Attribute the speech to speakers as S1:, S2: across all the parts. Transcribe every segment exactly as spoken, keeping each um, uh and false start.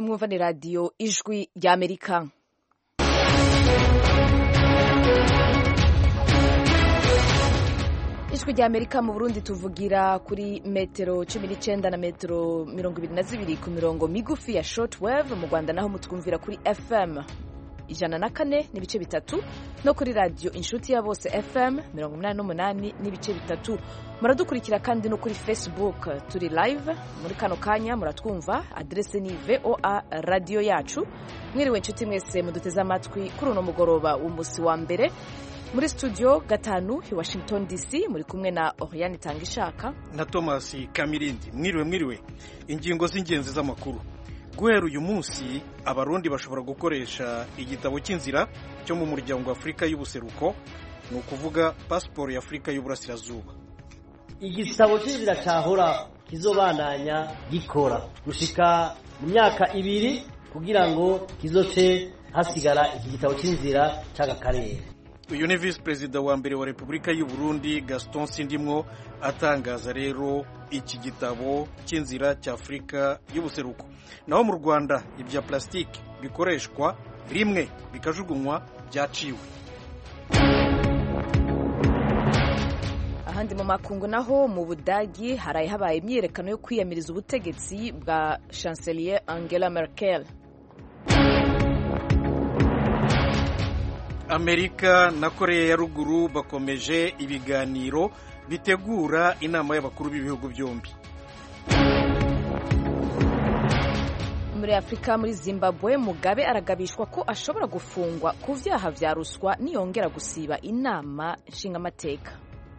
S1: mwumva ni radiyo ijwi ry'Amerika. Ijwi ry'Amerika mu Burundi tuvugira kuri metero cumi n'icenda na metero mirongo ibiri na zibiri ku mirongo migufi ya shortwave. Mu Rwanda naho mutwumvira kuri F M ijana na kane n'ibice bitatu no kuri radio inshuti ya bose F M mirongo umunani n'umunani n'ibice bitatu. Muradukurikira kandi no kuri Facebook, turi live muri kano kanya, muratwumva. Adrese ni V O A radio yacu. Mwiriwe inshuti mwese muduteze amatwi kuri uno mugoroba w'umusi wa mbere. Muri studio gatanu i Washington D C muri kumwe na Oriane Tangishaka
S2: na Thomas Kamirindi. Mwiriwe mwiriwe. Ingingo z'ingenzi z'amakuru. Guhera uyu munsi abarundi bashobora gukoresha igitabo cy'inzira cyo mu muryango wa Afrika y'ubuseruko, ni ukuvuga passport ya Afrika y'uburasirazuba.
S3: Igitabo cy'inzira cyahora kizobananya gikora gushika mu myaka ibiri kugira ngo kizoce hasigara iki gitabo cy'inzira cy'agakarere.
S2: Uyu ni Vice President wa mbere wa Repubulika y'u Burundi Gaston Sindimwo atangaza rero iki gitabo cy'inzira cya Afrika y'ubuseruko. Naho mu Rwanda ibya plastique bikoreshwa rimwe bikajugunywa byaciwe.
S1: Ahandi mu makungu naho mu Budagi haraye habaye imyerekano yo kwiyamiriza ubutegetsi bwa Chancelier Angela Merkel.
S2: Amerika na Korea ya ruguru bakomeje ibiganiro bitegura inama y'abakuru b'ibihugu byombi.
S1: Muri Afrika, muri Zimbabwe, Mugabe aragabishwa ko ashobora gufungwa ku vyaha vya ruswa niyongera gusiba inama nshingamateka.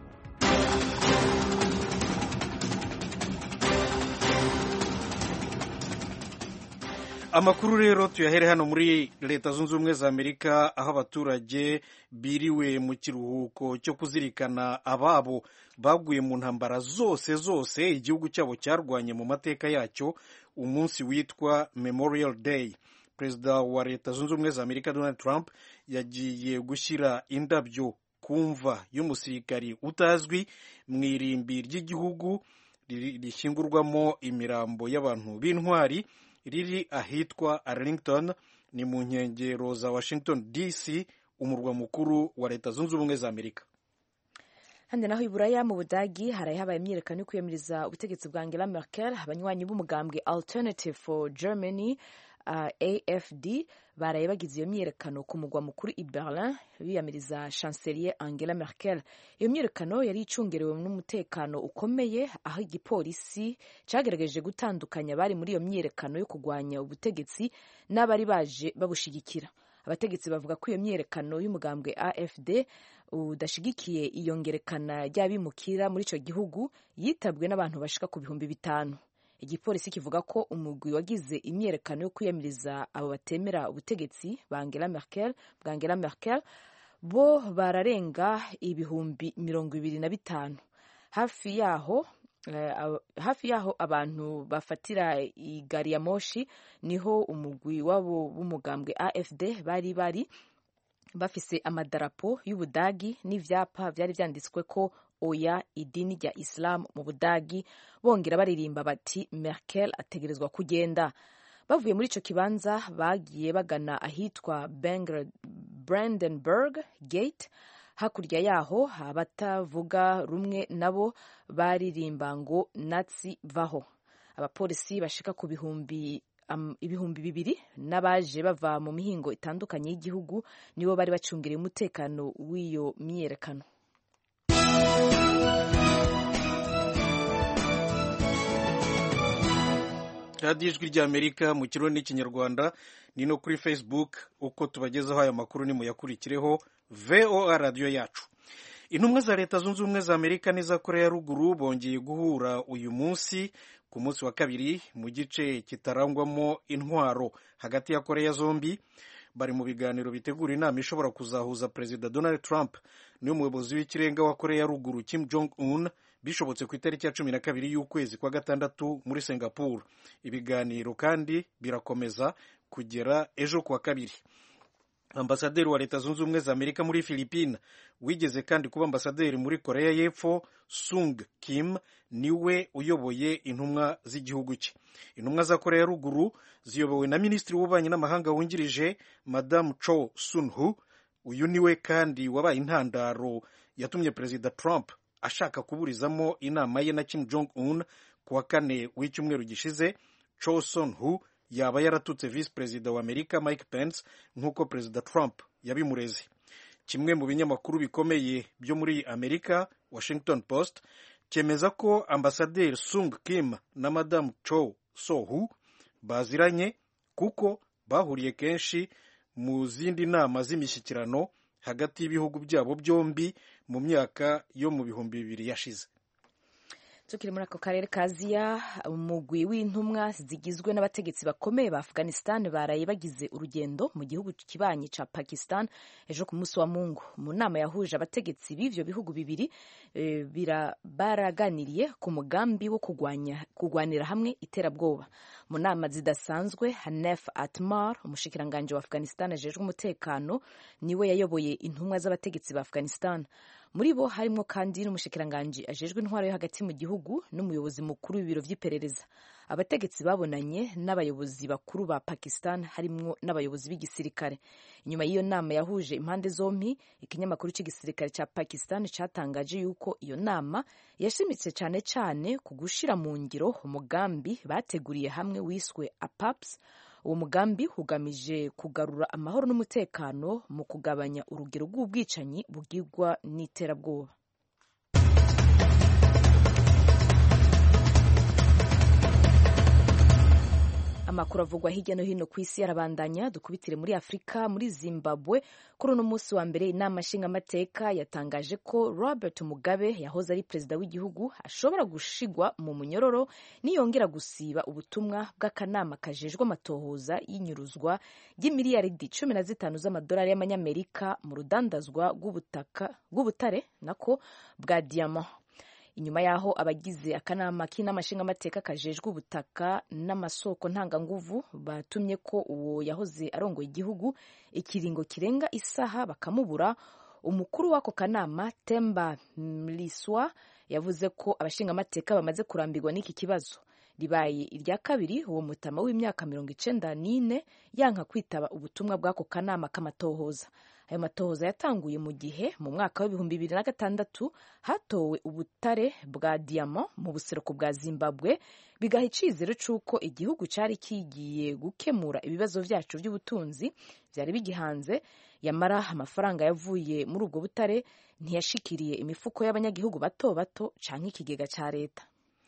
S2: Amakuru rero tuyahere hano muri Leta Zunze Ubumwe za Amerika, aho abaturage biriwe mu kiruhuko cyo kuzirikana ababo baguye mu ntambara zose zose igihugu cyabo cyarwanye mu mateka yacyo, umunsi witwa Memorial Day. Perezida wa Leta Zunze Ubumwe za Amerika Donald Trump yagiye gushyira indabyo ku mva y'umusirikari utazwi mu irimbi ry'igihugu rishyingurwamo imirambo y'abantu b'intwari riri ahitwa Arlington, ni mu nkengero za Washington D C, umurwa mukuru wa Leta Zunze Ubumwe za Amerika.
S1: Handi naho iburaya mu Budagi haraye habaye imyerekano yo kwiyamiriza ubutegetsi bwa Angela Merkel. Abanywanyi b'umugambwe Alternative for Germany uh, A F D baraye bagize iyo myerekano ku mugwa mukuru i Berlin biyamiriza Chancelier Angela Merkel. Iyo myerekano yari icungerewe n'umutekano ukomeye, aho igipolisi cyagerageje gutandukanya bari muri iyo myerekano yo kugwanya ubutegetsi n'abari baje babushigikira. Abategetsi bavuga ko iyo myerekano y'umugambwe A F D udashigikiye iyongerekana ry'abimukira muri ico gihugu yitabwe n'abantu bashika ku bihumbi bitanu. Igipolisi kivuga ko umugwi wagize imyerekano yo kwiyamiriza abo batemera ubutegetsi ba Angela Merkel bwa Angela Merkel bo bararenga ibihumbi mirongo ibiri na bitanu. Hafi yaho uh, hafi yaho abantu bafatira igari ya moshi niho umugwi wabo b'umugambwe A F D bari bari bafise amadarapo y'Ubudagi n'ivyapa vyari vyanditswe ko oya idini rya Islam mu Budagi, bongera baririmba bati Merkel ategerezwa kugenda. Bavuye muri ico kibanza bagiye bagana ahitwa Brandenburg Gate. Hakurya yaho abatavuga rumwe nabo baririmba ngo Nazi vaho. Abapolisi bashika ku bihumbi Um, ibihumbi bibiri n'abaje bava mu mihingo itandukanye y'igihugu nibo bari bacungereye umutekano w'iyo myerekano.
S2: Radio Ijwi ry'Amerika mu Kirundi n'Ikinyarwanda, ni no kuri Facebook. Uko tubagezaho aya makuru ni muyakurikireho V O A radio yacu. Intumwa za Leta Zunze Ubumwe za Amerika n'iza Korea ya ruguru bongeye guhura uyu munsi ku munsi wa kabiri mu gice kitarangwamo intwaro hagati ya Korea zombi. Bari mu biganiro bitegura inama ishobora kuzahuza Perezida Donald Trump n'umuyobozi w'ikirenga wa Korea ya ruguru Kim Jong Un, bishobotse ku itariki ya cumi na kabiri y'ukwezi kwa gatandatu muri Singapore. Ibiganiro kandi birakomeza kugera ejo kuwa kabiri. ambasaderi wa leta zunze ubumwe za amerika muri Philippines wigeze kandi kuba ambasaderi muri korea y'epfo Sung Kim niwe uyoboye intumwa z'igihugu cye. Intumwa za korea ya ruguru ziyobowe na minisitiri w'ububanyi n'amahanga wungirije madamu Cho Sun-hu. Uyu niwe kandi wabaye intandaro yatumye perezida Trump ashaka kuburizamo inama ye na Kim Jong Un ku wa kane w'icyumweru gishize. Cho Sun-hu yaba yaratutse visi perezida wa amerika Mike Pence nk'uko perezida Trump yabimureze. Kimwe mu binyamakuru bikomeye byo muri amerika, Washington Post, cyemeza ko ambasaderi Sung Kim na madamu Cho Sohu baziranye kuko bahuriye kenshi mu zindi nama z'imishyikirano hagati y'ibihugu byabo byombi mu myaka yo mu bihumbi bibiri yashize.
S1: tukiri muri ako karere ka Aziya, umugwi w'intumwa zigizwe n'abategetsi bakomeye ba Afghanistan baraye bagize urugendo mu gihugu kibanyi ca Pakistan ejo ku munsi wa Mungu. Mu nama yahuje abategetsi b'ivyo bihugu bibiri e, baraganiriye ku mugambi wo kugwanya kugwanira hamwe iterabwoba. Mu nama zidasanzwe, Hanef Atmar, umushikiranganje wa Afghanistan ajejwe umutekano, niwe yayoboye intumwa z'abategetsi ba Afghanistan. Muri bo harimo kandi n'umushikiranganje ajejwe intwaro yo hagati mu gihugu n'umuyobozi mukuru w'ibiro vy'iperereza. Abategetsi babonanye n'abayobozi bakuru ba Pakistan harimo n'abayobozi b'igisirikare. Inyuma y'iyo nama yahuje impande zompi, ikinyamakuru cy'igisirikare cya Pakistan cyatangaje yuko iyo nama yashimitse cyane cyane ku gushira mu ngiro umugambi bateguriye hamwe wiswe A P A P S. Uwo mugambi ugamije kugarura amahoro n'umutekano mu kugabanya urugero rw'ubwicanyi bugirwa n'iterabwoba. Amakuru avugwa hirya no hino ku isi arabandanya. Dukubitire muri Afurika, muri Zimbabwe. Kuri uno munsi wa mbere, inama nshingamateka yatangaje ko Robert Mugabe yahoze ari perezida w'igihugu ashobora gushigwa mu munyororo niyongera gusiba ubutumwa bw'akanama kajejwe amatohoza y'inyuruzwa ry'imiliyaridi cumi na zitanu z'amadolari y'amanyamerika mu rudandazwa rw'ubutaka rw'ubutare nako bwa diamant. Inyuma yaho abagize akanama k'inama nshingamateka kajejwe ubutaka n'amasoko ntanganguvu batumye ko uwo yahoze arongoye igihugu ikiringo kirenga isaha bakamubura, umukuru w'ako kanama Temba Mliswa yavuze ko abashingamateka bamaze kurambirwa n'iki kibazo. Ribaye irya kabiri uwo mutama w'imyaka mirongo icenda n'ine yanka kwitaba ubutumwa bw'ako kanama k'amatohoza. Ayo matohoza yatanguye mu gihe mu mwaka w'ibihumbi bibiri na gatandatu hatowe ubutare bwa diamant mu buseruko bwa Zimbabwe, bigaha icizero c'uko igihugu cari kigiye gukemura ibibazo vyacu vy'ubutunzi vyari bigihanze. Yamara amafaranga yavuye muri ubwo butare ntiyashikiriye imifuko y'abanyagihugu bato bato canke ikigega ca leta.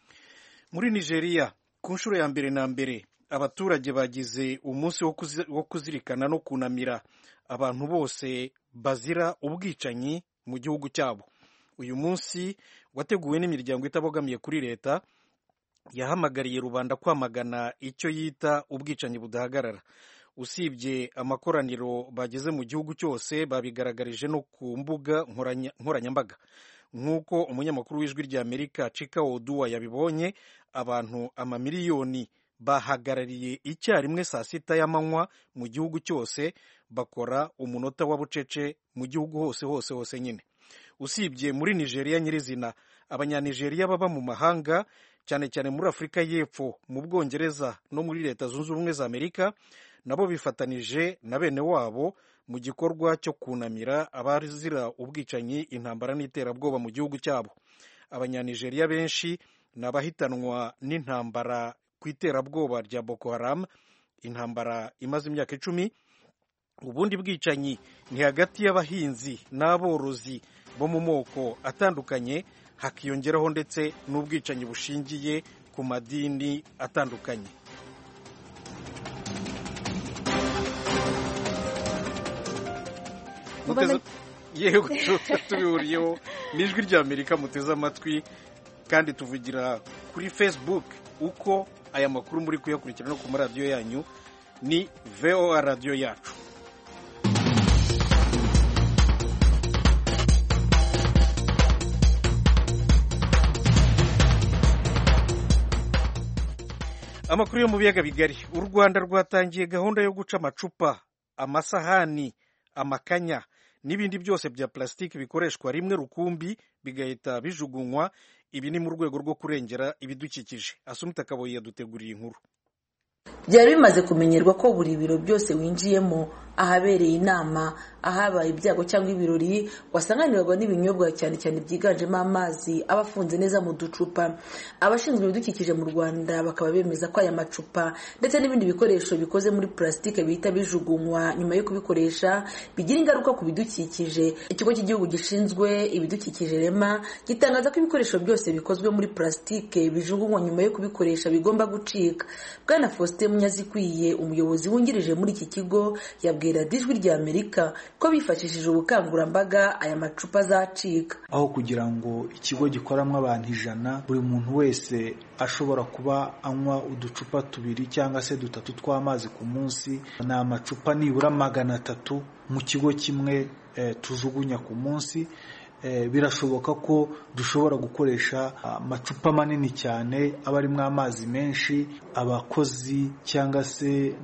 S2: Muri Nigeria, ku nshuro ya mbere na mbere, abaturage bagize umunsi wo kuzirikana no kunamira abantu bose bazira ubwicanyi mu gihugu cyabo. Uyu munsi wateguwe n'imiryango itabogamiye kuri leta yahamagariye rubanda kwamagana icyo yita ubwicanyi budahagarara. Usibye amakoraniro bageze mu gihugu cyose, babigaragarije no ku mbuga nkoranyambaga. Nk'uko umunyamakuru w'ijwi rya Amerika Chika Oduwa yabibonye, abantu amamiliyoni bahagarariye icyarimwe saa sita y'amanywa mu gihugu cyose, bakora umunota wa bucece mu gihugu hose hose hose nyine. Usibye muri Nigeria nyirizina, abanyanigeriya baba mu mahanga cyane cyane muri Afurika y'Epfo, mu Bwongereza no muri Leta Zunze Ubumwe za Amerika, nabo bifatanije na bene wabo mu gikorwa cyo kunamira abazira ubwicanyi, intambara n'iterabwoba mu gihugu cyabo. Abanyanigeriya benshi ni abahitanwa n'intambara ku iterabwoba rya Boko Haram, intambara imaze imyaka icumi. Ubundi bwicanyi ni hagati y'abahinzi n'aborozi bo mu moko atandukanye, hakiyongeraho ndetse n'ubwicanyi bushingiye ku madini atandukanye. Yego, tubihuriyeho n'ijwi rya Amerika muteze amatwi, kandi tuvugira kuri Facebook. Uko aya makuru muri kuyakurikira no ku maradiyo yanyu ni V O A radiyo yacu. Amakuru yo mu biyaga bigari. U Rwanda rwatangiye gahunda yo guca amacupa, amasahani amakanya n'ibindi byose bya plastique bikoreshwa rimwe rukumbi bigahita bijugunywa. Ibi ni mu rwego rwo kurengera ibidukikije. Asumta Kaboyi yaduteguriye inkuru.
S4: Byari bimaze kumenyerwa ko buri biro byose winjiyemo, ahabereye inama, ahabaye ibyago cyangwa ibirori, wasanganirwa n'ibinyobwa cyane cyane byiganjemo amazi aba afunze neza mu ducupa. Abashinzwe ibidukikije mu Rwanda bakaba bemeza ko aya macupa ndetse n'ibindi bikoresho bikoze muri plastique bihita bijugunywa nyuma yo kubikoresha bigira ingaruka ku bidukikije. Ikigo cy'igihugu gishinzwe ibidukikije REMA gitangaza ko ibikoresho byose bikozwe muri plastique bijugunywa nyuma yo kubikoresha bigomba gucika. Bwana Faustin Munyazikwiye, umuyobozi wungirije muri iki kigo, yabwira Ijwi rya Amerika ko bifashishije ubukangurambaga aya macupa azacika.
S5: Aho kugira ngo ikigo gikoramo abantu ijana, buri muntu wese ashobora kuba anywa uducupa tubiri cyangwa se dutatu tw'amazi ku munsi, ni amacupa nibura magana atatu mu kigo kimwe eh, tujugunya ku munsi. Eh, birashoboka ko dushobora gukoresha amacupa manini cyane aba arimo amazi menshi. Abakozi cyangwa se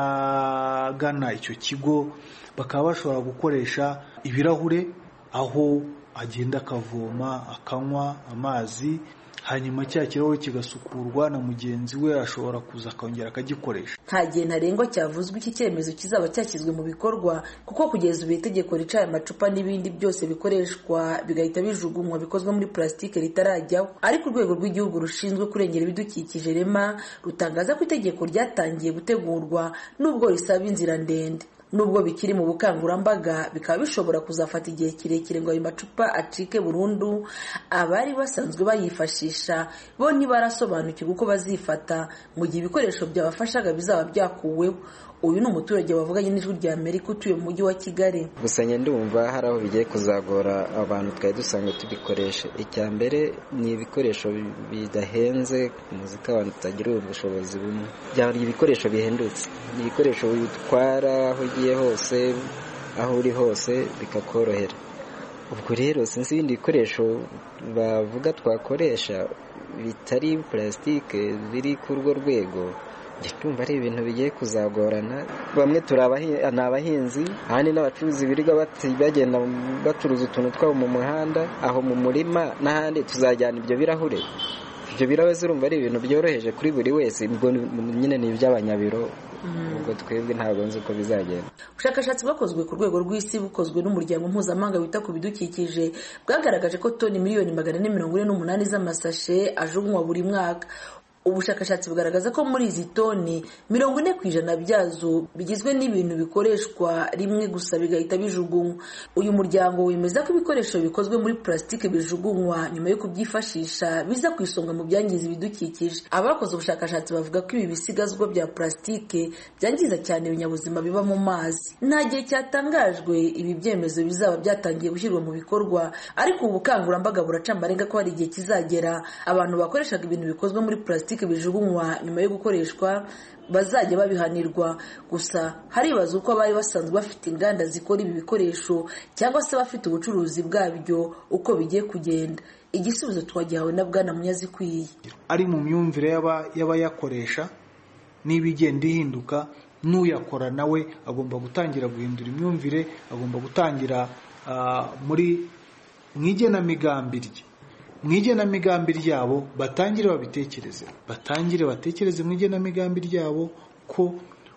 S5: n'abagana icyo kigo bakaba bashobora gukoresha ibirahure, aho agenda akavoma akanywa amazi, hanyuma cya kirahure kigasukurwa na mugenzi we ashobora kuza akongera akagikoresha.
S4: Nta gihe ntarengwa cyavuzwe iki cyemezo kizaba cyashyizwe mu bikorwa, kuko kugeza ubu itegeko rica aya macupa n'ibindi byose bikoreshwa bigahita bijugunywa bikozwe muri plastique ritarajyaho. Ariko urwego rw'igihugu rushinzwe kurengera ibidukikije REMA rutangaza ko itegeko ryatangiye gutegurwa nubwo risaba inzira ndende. Nubwo bikiri mu bukangurambaga, bikaba bishobora kuzafata igihe kirekire ngo ayo macupa acike burundu. Abari basanzwe bayifashisha bo ntibarasobanukirwa uko bazifata mu gihe ibikoresho byabafashaga bizaba byakuweho. Uyu ni umuturage wavuganye n'Ijwi rya Amerika utuye mu mujyi wa Kigali.
S6: Gusa ndumva hari aho bigiye kuzagora abantu twari dusanzwe tubikoresha. Icya mbere ni ibikoresho bidahenze, muzika abantu tutagira ubushobozi bumwe. Byari ibikoresho bihendutse, ni ibikoresho bitwara aho ugiye hose, aho uri hose bikakorohera. Ubwo rero sinzi ibindi bikoresho bavuga twakoresha bitari plastique biri ku rwo rwego. Ndumva ari ibintu bigiye kuzagorana. Bamwe turi abahinzi, ahandi n'abacuruzi birirwa bagenda bacuruza utuntu twabo mu muhanda, aho mu murima n'ahandi tuzajyana ibyo birahure. Ibyo birahure urumva ari ibintu byoroheje kuri buri wese, ubwo nyine ni iby'abanyabiro. Ubwo twebwe ntabwo nzi uko bizagenda.
S4: Ubushakashatsi bwakozwe ku rwego rw'isi bukozwe n'umuryango mpuzamahanga wita ku bidukikije bwagaragaje ko toni miliyoni magana ane mirongo ine n'umunani z'amasashe ajugunywa buri mwaka. Ubushakashatsi bugaragaza ko muri izi toni mirongo ine ku ijana byazo bigizwe n'ibintu bikoreshwa rimwe gusa bigahita bijugunywa. Uyu muryango wemeza ko ibikoresho bikozwe muri plastique bijugunywa nyuma yo kubyifashisha biza ku isonga mu byangiza ibidukikije. Abakoze ubushakashatsi bavuga ko ibi bisigazwa bya plastique byangiza cyane ibinyabuzima biba mu mazi. Nta gihe cyatangajwe ibi byemezo bizaba byatangiye gushyirwa mu bikorwa, ariko ubu bukangurambaga buracambarenga ko hari igihe kizagera abantu bakoreshaga ibintu bikozwe muri plastique bijugunywa nyuma yo gukoreshwa bazajya babihanirwa. Gusa haribaza uko abari basanzwe bafite inganda zikora ibi bikoresho cyangwa se bafite ubucuruzi bwabyo uko bigiye kugenda. Igisubizo twagihawe na Bwana Munyazikwiye.
S5: Ari mu myumvire y'abayakoresha n'ibigenda ihinduka, n'uyakora nawe agomba gutangira guhindura imyumvire, agomba gutangira uh, muri mwigenamigambi rye mwigenamigambi ryabo batangire babitekereze batangire batekereze mwigenamigambi ryabo ko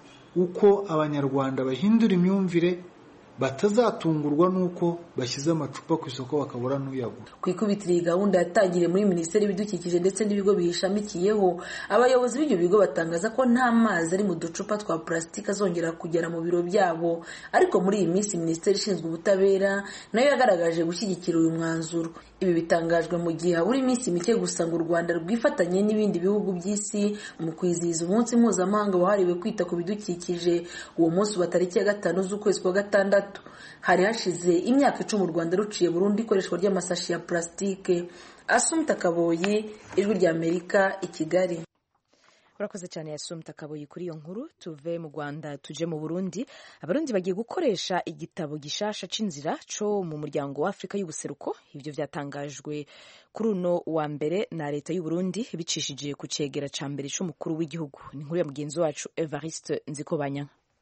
S5: uko abanyarwanda bahindura imyumvire batazatungurwa nuko bashyize amacupa ku isoko bakabura n'uyagura.
S4: Ku ikubitiro iyi gahunda yatangiriye muri Minisiteri y'Ibidukikije ndetse n'ibigo bihishamikiyeho. Abayobozi b'ibyo bigo batangaza ko nta mazi ari mu ducupa twa plastique azongera kugera mu biro byabo, ariko muri iyi minsi Minisiteri ishinzwe ubutabera nayo yagaragaje gushyigikira uyu mwanzuro. Ibi bitangajwe mu gihe habura iminsi mike gusa ngo u Rwanda rwifatanye n'ibindi bihugu by'isi mu kwizihiza umunsi mpuzamahanga wahariwe kwita ku bidukikije. Uwo munsi wa tariki ya gatanu z'ukwezi kwa gatandatu. Hari hashize imyaka icumi u Rwanda ruciye burundu ikoreshwa ry'amasashi ya plastique. Asumta Kaboyi, Ijwi rya Amerika, i Kigali.
S1: Urakoze cyane Asumta Kaboyi kuri iyo nkuru. Tuve mu Rwanda tuje mu Burundi. Abarundi bagiye gukoresha igitabo gishasha c'inzira co mu muryango wa Afrika y'ubuseruko. Ivyo vyatangajwe kuri uno wa mbere na leta y'u Burundi bicishije ku cegera ca mbere c'umukuru w'igihugu. Ni inkuru ya mugenzi wacu Evariste Nzikobanya.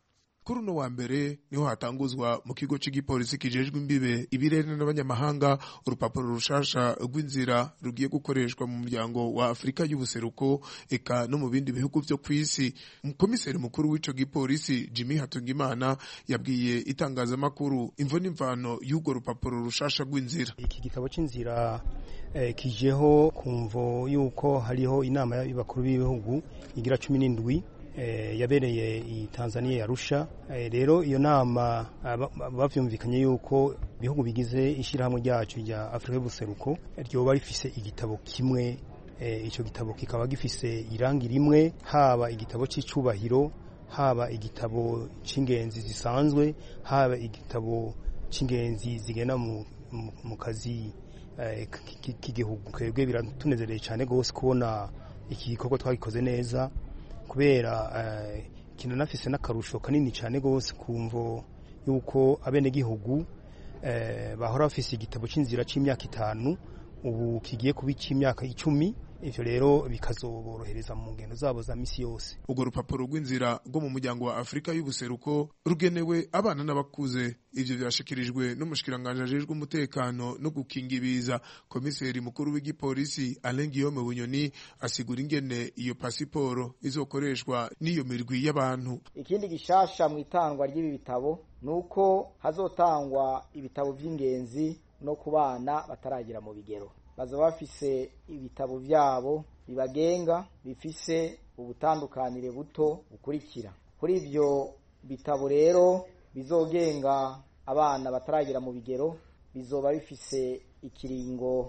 S7: kuri uno wa mbere niho hatanguzwa mu kigo cy'igipolisi kijejwe imbibe ibirere n'abanyamahanga urupapuro rushasha rw'inzira rugiye gukoreshwa mu muryango wa Afrika y'ubuseruko eka no mu bindi bihugu byo kw'isi. Komiseri mukuru w'ico gipolisi Jimmy Hatungimana yabwiye itangazamakuru imvo n'imvano y'ugo rupapuro rushasha rw'inzira.
S8: Iki gitabo c'inzira eh, kijeho kumvo yuko hariho inama y'abakuru b'ibihugu igira cumi n'indwi Eh, yabereye i Tanzania ya Arusha. Eh, rero iyo nama bavyumvikanye yuko bihugu bigize ishirahamwe ryacu rya Afrika y'ubuseruko ryoba rifise igitabo kimwe. Eh, ico gitabo kikaba gifise irangi rimwe, haba igitabo c'icubahiro, haba igitabo c'ingenzi zisanzwe, haba igitabo c'ingenzi zigena mu, mu, mu kazi eh, k'igihugu. Kwebwe biratunezereye cyane gose kubona iki gikorwa twagikoze neza, kubera eh, kino nafise n'akarusho kanini cyane gose kumvo yuko abene gihugu eh, bahora bafise igitabo c'inzira c'imyaka itanu ubu kigiye kuba c'imyaka icumi. Ivyo rero bikazoborohereza mu ngendo zabo za misi yose.
S7: Ugo rupapuro rw'inzira rwo mu muryango wa Afrika y'ubuseruko rugenewe abana n'abakuze. Ivyo byashikirijwe n'umushikiranganje ajejwe umutekano no gukinga ibiza. Komiseri mukuru w'igipolisi Alain Guillaume Bunyoni asigura ingene iyo pasiporo izokoreshwa n'iyo mirwi y'abantu.
S9: Ikindi gishasha mu itangwa ry'ibi bitabo nuko hazotangwa ibitabo vy'ingenzi no kubana bataragira mu bigero. Baza bafise ibitabo vyabo bibagenga bifise ubutandukanire buto bukurikira. Kuri ivyo bitabo rero bizogenga abana bataragira mu bigero bizoba bifise ikiringo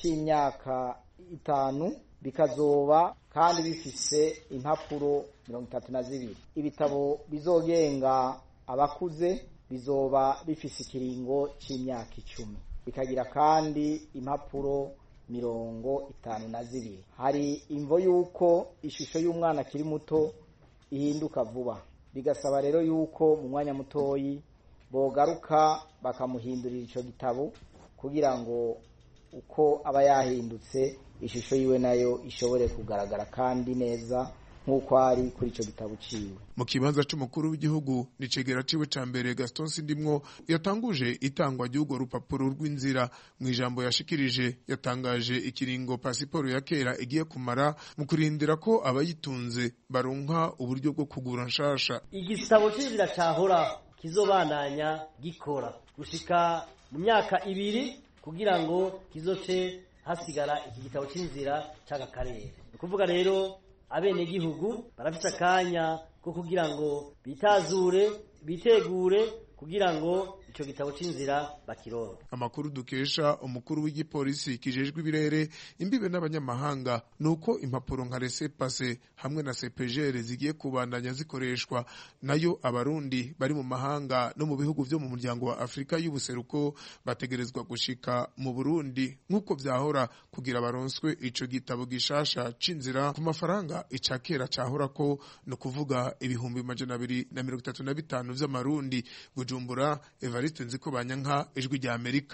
S9: c'imyaka itanu, bikazoba kandi bifise impapuro mirongo itatu na zibiri. Ibitabo bizogenga abakuze bizoba bifise ikiringo c'imyaka icumi, bikagira kandi impapuro mirongo itanu na zibiri. Hari imvo yuko ishusho y'umwana kiri muto ihinduka vuba, bigasaba rero yuko mu mwanya mutoyi bogaruka bakamuhindurira ico gitabo kugira ngo uko aba yahindutse ishusho yiwe nayo ishobore kugaragara kandi neza nkuko ari kuri ico gitabo ciwe.
S7: Mu kibanza c'umukuru w'igihugu nicegera ciwe ca mbere Gaston Sindimwo yatanguje itangwa ry'ugo rupapuro rw'inzira. Mu ijambo yashikirije yatangaje ikiringo pasiporo ya kera igiye kumara mu kurindira ko abayitunze baronka uburyo bwo kugura nshasha.
S3: Igisabo c'inzira cahora kizobandanya gikora gushika mu myaka ibiri kugira ngo kizoce hasigara iki gitabo c'inzira c'aka karere. Kuvuga rero abene gihugu barafite akanya ko kugira ngo bitazure bitegure kugira ngo ico gitabo c'inzira bakironke.
S7: Amakuru dukesha umukuru w'igipolisi kijejwe ibirere imbibe n'abanyamahanga nuko impapuro nka laissez-passer hamwe na C P G R zigiye kubandanya zikoreshwa. Nayo abarundi bari mu mahanga no mu bihugu vyo mu muryango wa Afrika y'ubuseruko bategerezwa gushika mu Burundi nkuko vyahora kugira baronswe ico gitabo gishasha c'inzira ku mafaranga icakera cahora ko no kuvuga ibihumbi majana abiri na mirongo itatu na bitanu vy'amarundi. Bujumbura, Evariste Nzikobanyanka, Ijwi rya Amerika.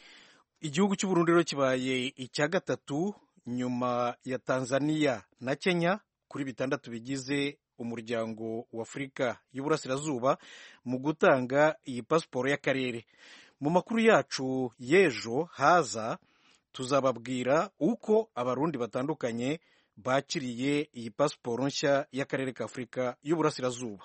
S2: Igihugu cy'u Burundi rero kibaye icya gatatu nyuma ya Tanzania na Kenya kuri bitandatu bigize umuryango wa Afrika y'Uburasirazuba mu gutanga iyi pasiporo y'akarere. Mu makuru yacu y'ejo haza tuzababwira uko abarundi batandukanye bakiriye iyi pasiporo nshya y'akarere ka Afrika y'Uburasirazuba.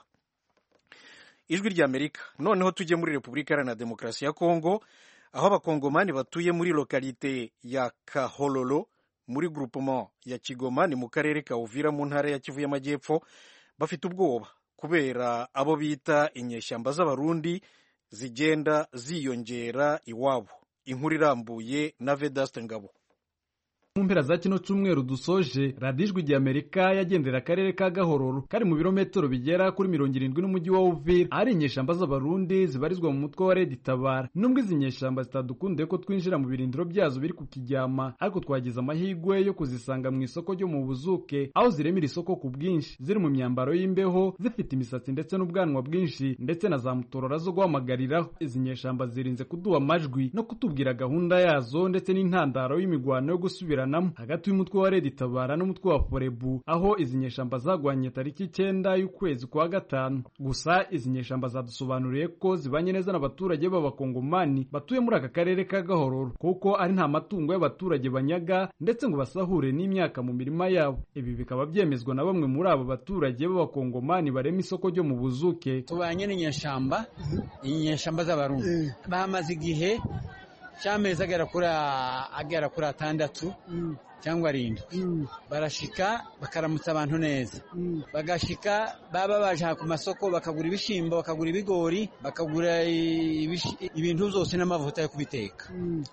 S2: Ijwi rya Amerika. Noneho tujye muri Repubulika Iharanira Demokarasi ya Kongo aho abakongomani batuye muri lokalite ya Kahololo muri groupement ya Kigoma ni mu karere ka Uvira mu ntara ya Kivu y'Amajyepfo bafite ubwoba kubera abo bita inyeshyamba z'abarundi zigenda ziyongera iwabo. Inkuru irambuye na Vedaste Ngabo.
S10: Mu mpera za kino cyumweru dusoje radiyo Ijwi rya Amerika yagendera akarere ka Gahororo kari mu birometero bigera kuri mirongo irindwi n'umujyi wa Uvira ari inyeshamba z'abarundi zibarizwa mu mutwe wa Red Tabara. Nubwo izi nyeshamba zitadukunde ko twinjira mu birindiro byazo biri ku Kijyama, ariko twagize amahigwe yo kuzisanga mu isoko ryo mu Buzuke aho ziremira isoko ku bwinshi, ziri mu myambaro y'imbeho, zifite imisatsi ndetse n'ubwanwa bwinshi ndetse na za mutorora zo guhamagariraho. Izi nyeshamba zirinze kuduha amajwi no kutubwira gahunda yazo ndetse n'intandaro y'imigwano yo gusubira gusubiranamo hagati y'umutwe wa Red Tabara n'umutwe wa Forebu, aho izi nyeshamba zagwanye tariki icyenda y'ukwezi kwa gatanu. Gusa izi nyeshamba zadusobanuriye ko zibanye neza n'abaturage b'abakongomani batuye muri aka karere ka Gahororo, kuko ari nta matungo y'abaturage banyaga ndetse ngo basahure n'imyaka mu mirima yabo. Ibi bikaba byemezwa na bamwe muri abo baturage b'abakongomani barema isoko ryo mu Buzuke.
S11: Tubanye n'inyeshamba, inyeshamba z'abarundi bamaze igihe cy'amezi agera kuri agera kuri atandatu cyangwa arindwi, barashika bakaramutsa abantu neza, bagashika baba baje ku masoko bakagura ibishimbo, bakagura ibigori, bakagura ibintu byose n'amavuta yo kubiteka,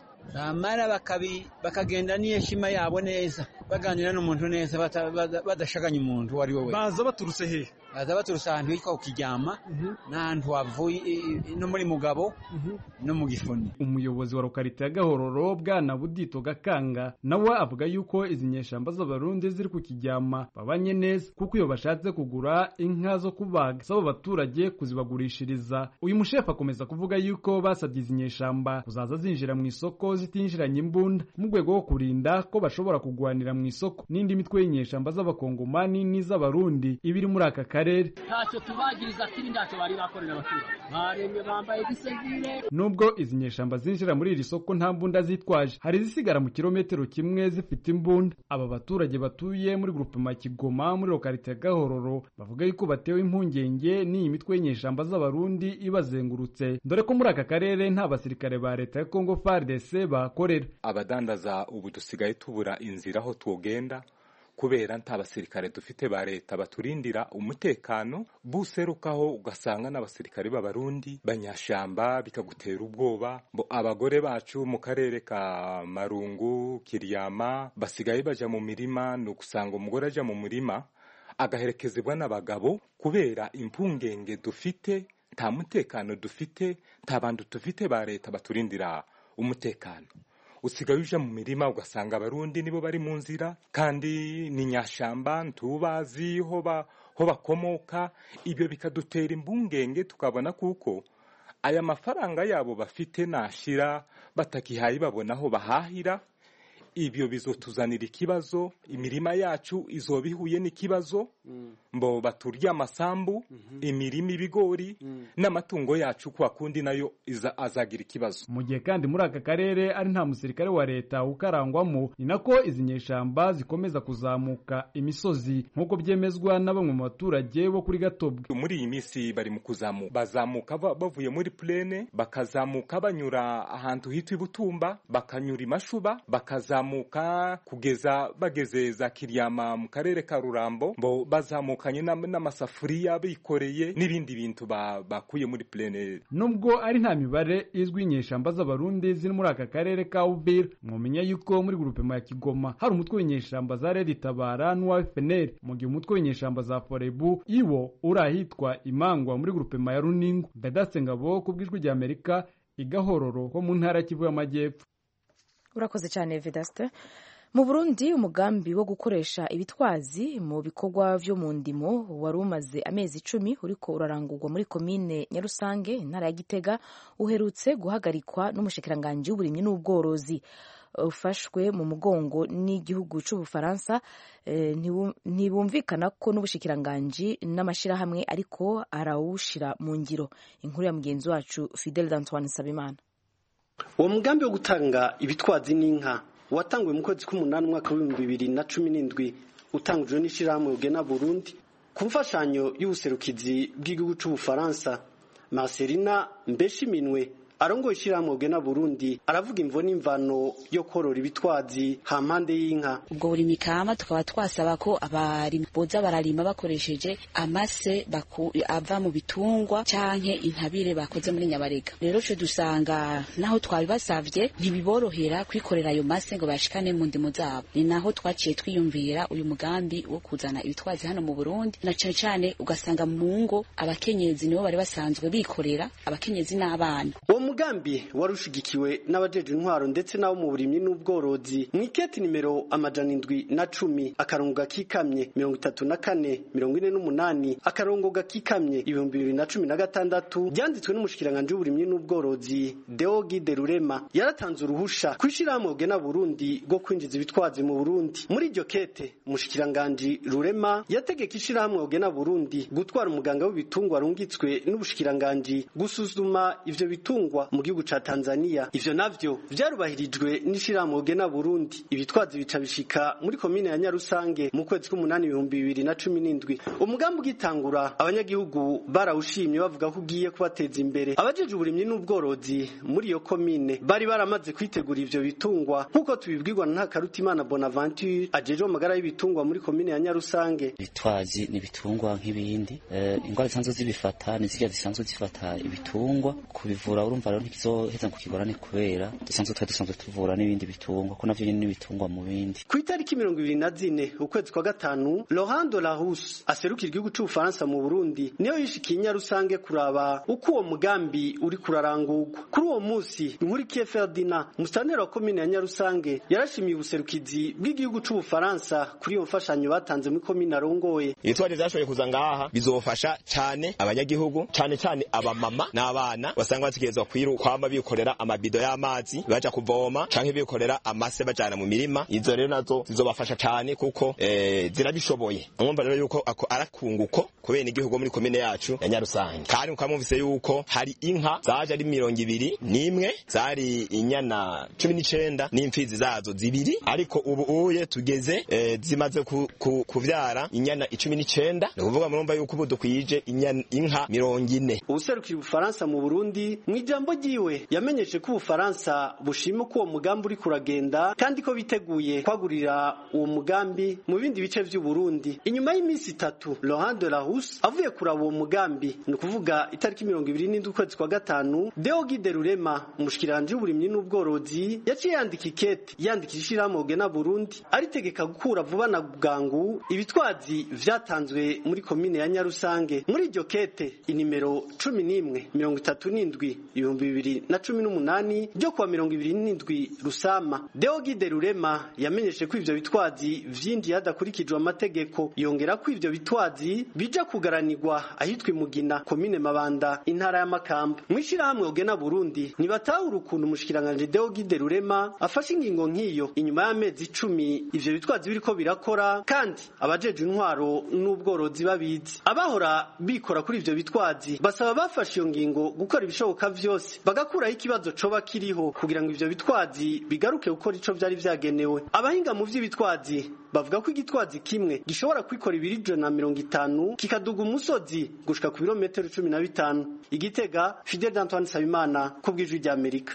S11: bamara bakabi bakagenda n'iyeshima yabo neza, baganira n'umuntu neza, badashaganya umuntu wari wowe.
S10: Baza baturutse he?
S11: Baza baturutse ahantu hitwa Ukijyama, n'ahantu wavuye no muri Mugabo no mu Gifuni.
S10: Umuyobozi wa lokalite ya Gahororo Bwana Budito Gakanga nawe avuga yuko izi nyeshamba z'abarundi ziri ku Kijyama babanye neza, kuko iyo bashatse kugura inka zo kubaga sabo abaturage kuzibagurishiriza. Uyu mushefu akomeza kuvuga yuko basabye izi nyeshamba kuzaza zinjira mu isoko zitinjiranye imbunda mu rwego rwo kurinda ko bashobora kugwanira mu isoko n'indi mitwe y'inyeshamba z'abakongomani n'iz'abarundi ibiri muri aka karere.
S12: Ntacyo tubagiriza kiri ntacyo bari bakorera abaturage, baremye bambaye gisegire.
S10: Nubwo izi nyeshamba zinjira muri iri soko nta mbunda zitwaje, hari zisigara mu kilometero kimwe zifite imbunda. Aba baturage batuye muri groupement Kigoma muri lokalite ya Gahororo bavuga yuko batewe impungenge n'iyi mitwe y'inyeshamba z'abarundi ibazengurutse, dore ko muri aka karere nta basirikare ba leta ya Congo F A R D C bakorera.
S13: Abadandaza ubu dusigaye tubura inzira aho twogenda kubera nta basirikare dufite ba leta baturindira umutekano, buserukaho ugasanga n'abasirikare b'abarundi banyashamba bikagutera ubwoba. Bo abagore bacu mu karere ka Marungu, Kiryama basigaye baja mu mirima, no gusanga umugore aja mu murima agaherekezwa n'abagabo kubera impungenge dufite, nta mutekano dufite, nta bantu dufite ba leta baturindira umutekano. Usigaye uja mu mirima ugasanga abarundi nibo bari mu nzira, kandi ni nyashamba ntubazi ho ba ho bakomoka. Ibyo bikadutera imbungenge, tukabona kuko aya mafaranga yabo bafite nashira batakihaye babonaho bahahira. Ibyo bizotuzanira ikibazo, imirima yacu izobihuye n'ikibazo, mbo baturya amasambu, imirima ibigori n'amatungo yacu kwa kundi nayo azagira ikibazo.
S10: Mu gihe kandi muri aka karere ari nta musirikare wa leta ukarangwamo, ni nako izi nyeshamba zikomeza kuzamuka imisozi nk'uko byemezwa na bamwe mu baturage bo kuri Gatobwe.
S13: Muri iyi minsi bari mu kuzamuka, bazamuka bavuye muri plene, bakazamuka banyura ahantu hitwa Ibutumba, bakanyura Imashuba, bakazamuka muka kugeza bageze za Kiryama mu karere ka Rurambo, mbo bazamukanye n'amasafuriya bikoreye n'ibindi bintu bakuye muri plene.
S10: Nubwo ari nta mibare izwi inyeshamba z'abarundi ziri muri aka karere ka Uvira, mwomenya yuko muri groupement ya Kigoma hari umutwe w'inyeshamba za Red Tabara n'uwa F N L, mu gihe umutwe w'inyeshamba za Forebu iwo urahitwa Imangwa muri groupement ya Runingo. Bedaste Ngabo kubwijwe rya Amerika Igahororo ho mu ntara Kivu y'Amajyepfo.
S1: Urakoze cyane Vedaste. Mu Burundi umugambi wo gukoresha ibitwazi mu bikorwa vyo mu ndimo wari umaze amezi icumi uriko urarangurwa muri komine Nyarusange intara ya Gitega, uherutse guhagarikwa n'umushikiranganje w'uburimyi n'ubworozi. Ufashwe mu mugongo n'igihugu c'Ubufaransa, e, ntibumvikana ko n'ubushikiranganje n'amashirahamwe ariko arawushira mu ngiro. Inkuru ya mugenzi wacu Fidel d'Antoine Sabimana.
S14: Uwo mugambi wo gutanga ibitwazi n'inka watanguye mu kwezi k'umunani umwaka w'ibihumbi bibiri na cumi n'indwi, utangujwe n'ishirahamwe Ugena Burundi ku mfashanyo y'ubuserukizi bw'igihugu c'Ubufaransa. Marcelina Mbeshiminwe arongoye ishirahamwe Ugena Burundi aravuga imvo n'imvano yo korora ibitwazi hampande y'inka.
S15: Ubwo buri mikama tukaba twasaba ko abari boza bararima bakoresheje amase baku, ava mu bitungwa canke intabire bakoze muri Nyabarega. Rero cyo dusanga naho twabibasavye ntibiborohera kwikorera ayo mase ngo bashikane mu ndimo zabo. Ni naho twaciye twiyumvira uyu mugambi wo kuzana ibitwazi hano mu Burundi, na cyane cyane ugasanga mu ngo abakenyezi nibo bari basanzwe bikorera, abakenyezi n'abana.
S14: umugambi wari ushigikiwe n'abajeje intwaro ndetse n'abo mu burimyi n'ubworozi mu iketi nimero amajana indwi na cumi akarongo gakikamye mirongo itatu na kane mirongo ine n'umunani akarongo gakikamye ibihumbi bibiri na cumi na gatandatu byanditswe n'umushikiranganje w'uburimyi n'ubworozi Deogi de Rurema yaratanze uruhusha kwishirahamwe Ogena Burundi go kwinjiza ibitwazi mu Burundi. Muri iryo kete umushikiranganje Rurema yategeka ishirahamwe Ogena Burundi gutwara umuganga w'ibitungwa rungitswe n'ubushikiranganje gusuzuma ivyo bitungwa mu gihugu ca Tanzania. Ivyo navyo vyarubahirijwe n'ishirahamwe Ogena Burundi. Ibitwazi bica bishika muri komine ya Nyarusange mu kwezi k'umunani ibihumbi bibiri na cumi n'indwi. Umugambi ugitangura abanyagihugu barawushimye bavuga ko ugiye kubateza imbere. Abajeje uburimyi n'ubworozi muri iyo komine bari baramaze kwitegura ivyo bitungwa nkuko tubibwirwa na Ntakarutimana Bonaventure ajeje amagara y'ibitungwa muri komine ya Nyarusange.
S16: Bitwazi ni bitungwa nk'ibindi eh, ingwara zisanzwe zibifata ni zirya zisanzwe zifata ibitungwa kubivura urumva rero ntikizoheza kukigorane kubera dusanzwe twa dusanzwe tuvura n'ibindi bitungwa ko navyo nyene n'ibitungwa mu bindi.
S14: Ku itariki mirongo ibiri na zine ukwezi kwa gatanu Laurent de la Rousse aserukira igihugu c'u Faransa mu Burundi niyo yishikiye Nyarusange kuraba uko uwo mugambi uri kurarangurwa. Kuri uwo musi Nkurikiye Ferdinand musitanteri wa komine ya Nyarusange yarashimiye ubuserukizi bw'igihugu c'u Faransa kuri iyo mfashanyo batanze muri komine arongoye.
S17: Itwaje zashoboye kuza ngaha bizofasha cyane abanyagihugu cyane cyane abamama n'abana basanga bategerezwa kwiru kwama bikorera amabido y'amazi baja kuvoma canke bikorera amase bajana mu mirima. Izo rero nazo zizobafasha cyane kuko eh, zirabishoboye. Mwumva rero yuko ako arakunguko kubera igihugu muri komine yacu ya Nyarusange. Kandi ukamumvise yuko hari inka zaje ari mirongo ibiri nimwe zari inyana cumi n'icenda n'imfizi zazo zibiri ariko ubu uye tugeze eh, zimaze ku, ku, kuvyara inyana icumi n'icenda no kuvuga murumva yuko ubu dukwije inka mirongo ine.
S14: Ubuserukira Ubufaransa mu Burundi mu ijambo ryiwe yamenyeshe ko Ubufaransa bushima ko uwo mugambi uri kuragenda kandi ko biteguye kwagurira uwo mugambi mu bindi bice vy'u Burundi. Inyuma y'imisi itatu Laurent de la Rousse avuye kuraba uwo mugambi no kuvuga itariki mirongo ibiri n'indwi ukwezi kwa gatanu Deogi de Rurema umushikiranganje w'uburimyi n'ubworozi yaciye yandika ikete yandikisha ishirahamwe Ogena Burundi aritegeka gukura vuba na bwangu ibitwazi vyatanzwe muri komine ya Nyarusange. Muri iryo kete inimero cumi n'imwe mirongo itatu n'indwi ibihumbi bibiri na cumi n'umunani ryo kuwa mirongo ibiri n'indwi Rusama Deogi de Rurema yamenyeshe ko ivyo bitwazi vyinjiye hadakurikijwe amategeko yongera ko ivyo bitwazi bija kugaranirwa ahitwa Imugina komine Mabanda intara ya Makamba. Mwishirahamwe Ogena Burundi nibatahura ukuntu umushikiranganje Deogi de Rurema afashe ingingo nk'iyo inyuma y'amezi icumi ivyo bitwazi biriko birakora kandi abajeje intwaro n'ubworozi babizi. Abahora bikora kuri ivyo bitwazi basaba bafashe iyo ngingo gukora ibishoboka vyose bagakuraho ikibazo coba kiriho kugira ngo ivyo bitwazi bigaruke gukora ico vyari vyagenewe. Abahinga mu vy'ibitwazi bavuga ko igitwazi kimwe gishobora kwikora ibiri ijana na mirongo itanu kikaduga umusozi gushika ku birometero cumi na bitanu. Igitega Fidel Antoine Sabimana ku bw'ijwi rya Amerika.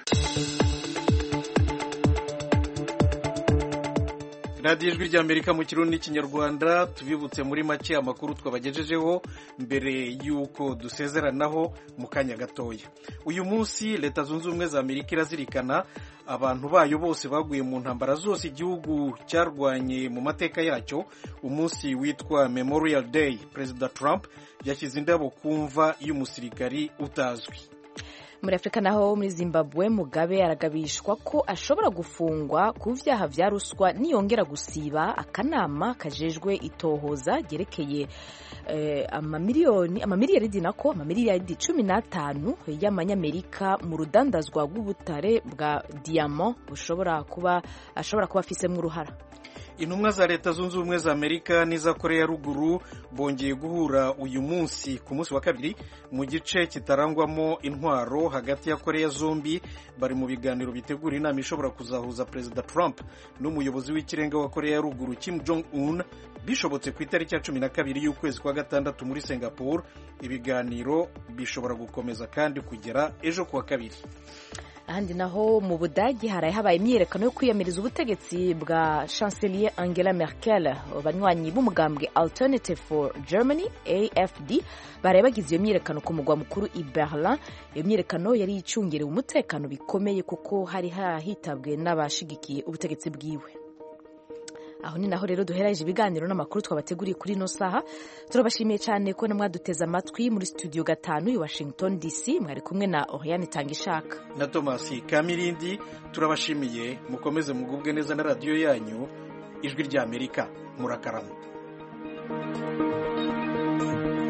S2: radiyo ijwi rya Amerika mu kirundi n'ikinyarwanda. Tubibutse muri make amakuru twabagejejeho mbere y'uko dusezeranaho mu kanya gatoya. Uyu munsi Leta Zunze Ubumwe za Amerika irazirikana abantu bayo bose baguye mu ntambara zose igihugu cyarwanye mu mateka yacyo. Umunsi witwa Memorial Day. Perezida Trump yashyize indabo ku mva y'umusirikari utazwi.
S1: Muri Afrika naho muri Zimbabwe Mugabe aragabishwa ko ashobora gufungwa ku vyaha vya ruswa niyongera gusiba akanama kajejwe itohoza gerekeye eh, amamiliyoni amamiliyaridi nako amamiliyaridi cumi n'atanu y'amanyamerika mu rudandazwa rw'ubutare bwa diamant bushobora kuba ashobora kuba afisemo uruhara.
S2: Intumwa za Leta Zunze Ubumwe za Amerika n'iza Korea ya Ruguru bongeye guhura uyu munsi ku munsi wa kabiri mu gice kitarangwamo intwaro hagati ya Korea zombi. Bari mu biganiro bitegura inama ishobora kuzahuza Perezida Trump n'umuyobozi w'ikirenga wa Korea ya Ruguru Kim Jong Un bishobotse ku itariki ya cumi na kabiri y'ukwezi kwa gatandatu muri Singapore. Ibiganiro bishobora gukomeza kandi kugera ejo kuwa kabiri.
S1: Ahandi naho mu Budagi haraye habaye imyiyerekano yo kwiyamiriza ubutegetsi bwa Chancelier Angela Merkel. Abanywanyi b'umugambwe Alternative for Germany A F D baraye bagize iyo myiyerekano ku mugwa mukuru i Berlin. Iyo myiyerekano yari icungerewe umutekano bikomeye kuko hari hitabwe n'abashigikiye ubutegetsi bwiwe. aho ni naho rero duhereje ibiganiro n'amakuru twabateguriye kuri ino saha. Turabashimiye cyane ko mwaduteze amatwi muri studio gatanu i Washington D C. Mwari kumwe na Oriane Tangishaka
S2: na Thomas Kamirindi. Turabashimiye, mukomeze mugubwe neza na radio yanyu Ijwi rya Amerika. Murakarama.